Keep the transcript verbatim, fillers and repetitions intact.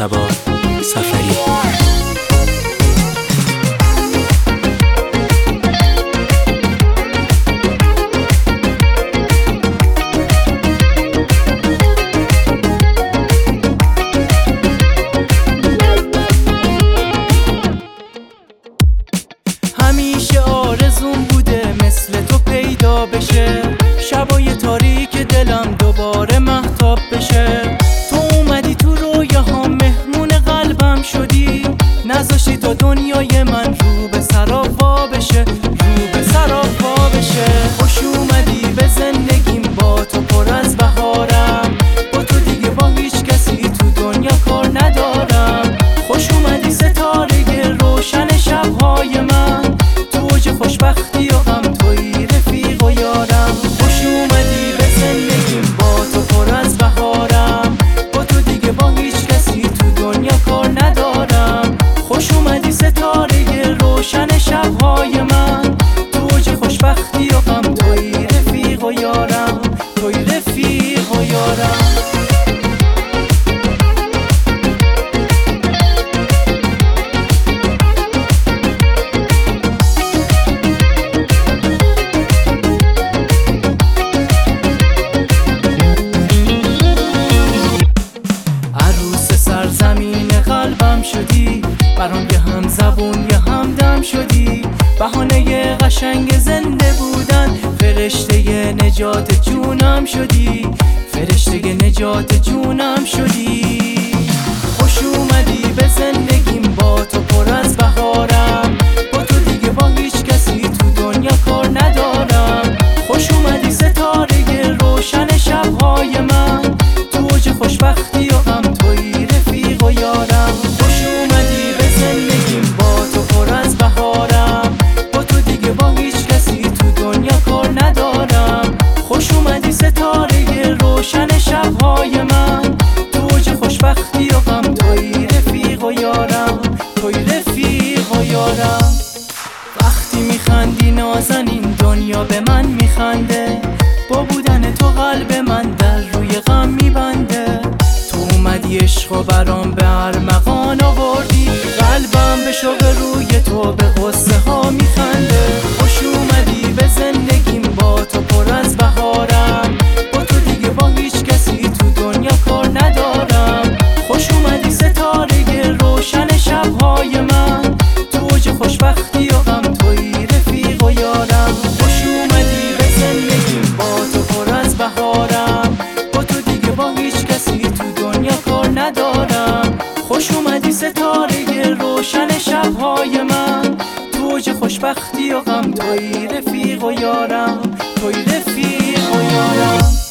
مجتبی سفری. همیشه آرزون بوده مثل تو پیدا بشه، شبای تاریک دلم دوباره مهتاب بشه. تو اومدی تو رویاهام، مهمون قلبم شدی، نذاشتی تا دنیای من رو به سراپا بشه، رو به سراپا بشه. خوش اومدی به زندگیم، با تو پر از بهارم، با تو دیگه با هیچ کسی تو دنیا کار ندارم. خوش اومدی ستاره روشن شبهای من، خوشبختی و غم توی رفیق و یارم. خوش اومدی به زندگیم، با تو پر از بهارم، با تو دیگه با هیچ کسی تو دنیا کار ندارم. خوش اومدی ستاره روشن شبهای من، توج خوشبختی و غم توی رفیق و یارم، توی رفیق و یارم. زمین قلبم شدی، برام یه هم زبون یه هم دم شدی، بهانه قشنگ زنده بودن، فرشته نجات جونم شدی، فرشته نجات جونم شدی. خوش اومدی به زندگیم، با تو پر از بهارم، با تو دیگه با هیچ کسی تو دنیا کار ندارم. خوش اومدی ستاره روشن شبهای من، توج خوشبختی و غم توی رفیق و یارم. خوش اومدی به زندگیم، با تو پر از بهارم، با تو دیگه با هیچ کسی تو دنیا کار ندارم. خوش اومدی ستاره روشن شبهای من، توج خوشبختی و غم توی رفیق و یارم، توی رفیق و یارم. وقتی میخندی نازنین، دنیا به من میخنده، با بودن تو قلب من در روی غم میبنده. تو اومدی عشق و برام به ارمغان آوردی، قلبم به شوق روی تو به قصه ها میخنده. خوش اومدی به زندگیم، با تو پر از بهارم، با تو دیگه با هیچ کسی تو دنیا کار ندارم. خوش اومدی ستاره روشن شبهای من، توج خوشبختی و غم توی رفیق و یارم. خوش اومدی به زندگیم، با تو پر از بهارم، با تو دیگه با هیچ کسی تو دنیا کار ندارم. خوش اومدی ستاره روشن شبهای من، توج خوشبختی و غم توی رفیق و یارم، توی رفیق و یارم.